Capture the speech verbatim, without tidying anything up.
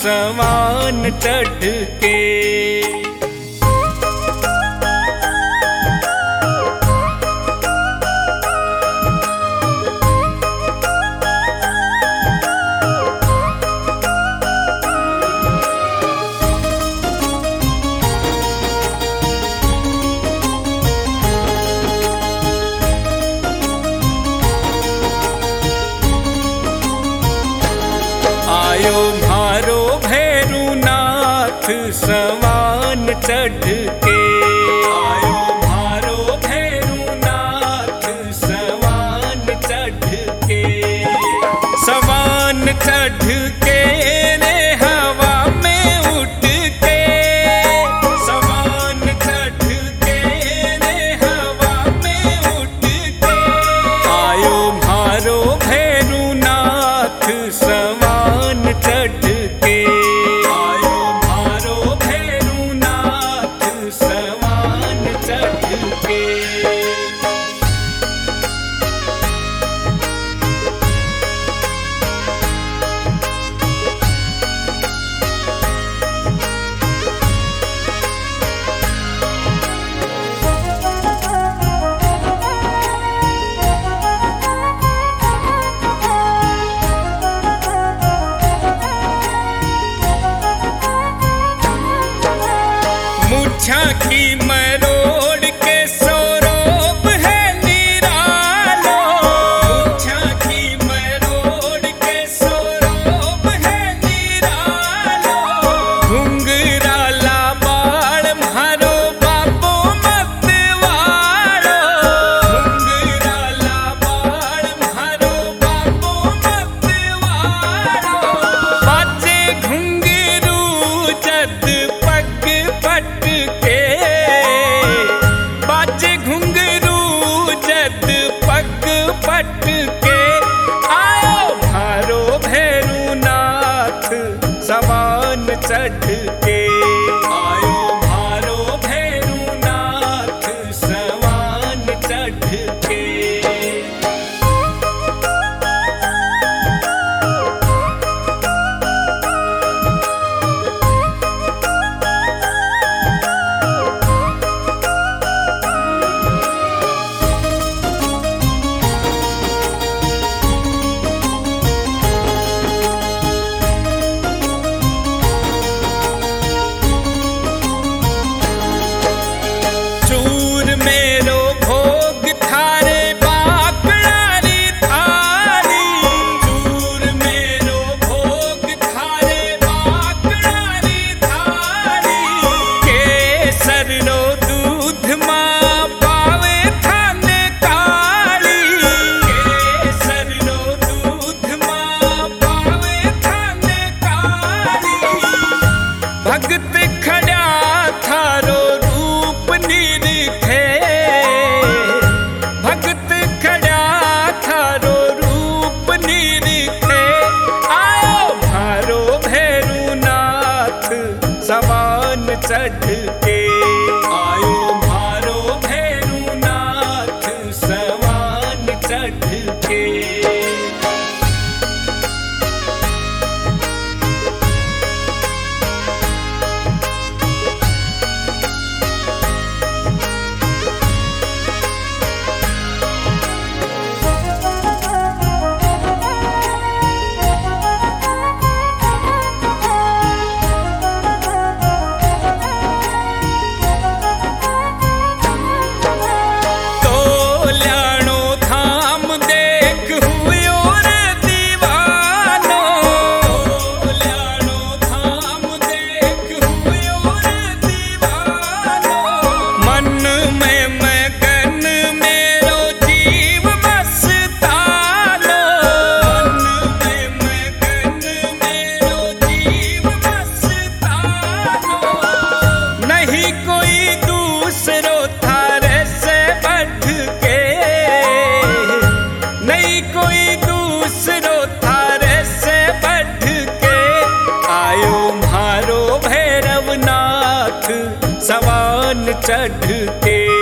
सवान चढ़ के। आयो मारो भैरुनाथ सवान चढ़ के। आयो मारो भैरुनाथ सवान चढ़ के। सवान चढ़ के रे हवा में उठ के। सवान चढ़ के रे हवा में उठ के। आयो मारो भैरुनाथ सवान चढ़ के। आयो मारो भैरुनाथ सवान चढ़ के। झांकी मरोड़ के सौरभ है निरालो। झांकी मरोड़ के सौरभ है निरालो। घुंघराला बाल मारो बाबो मत वालो। घुंघराला बाल मारो बाबो मत वालो। बाजे घुंघरू जद पग पट के। बाजे घुंघरू जद पग पट के। आयो मारो भैरुनाथ सवान चढ़ के। आयो मारो भैरुनाथ सवान चढ़ के। मेरो भोग थारे बाकड़ारी थारी। दूर मेरो भोग थारे बाकड़ारी थारी। केसर रो दूध मां पावे थाने काली। केसर रो दूध मां पावे थाने काली। भगत खड़ा थारो रूप निरखे। भगत खड़ा थारो रूप निरखे। आयो मारो भैरुनाथ सवान चढ़ के। आयो मारो भैरुनाथ सवान चढ़ के। सवान चढ़ के।